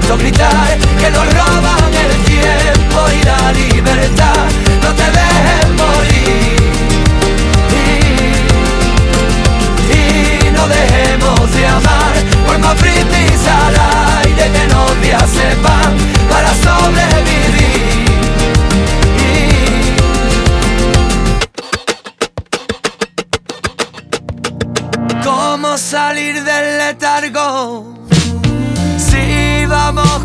escucho gritar que nos roban el tiempo y la libertad. No te dejes morir y no dejemos de amar. Por más brindis al aire que nos días se van para sobrevivir. ¿Cómo salir del letargo? Si vamos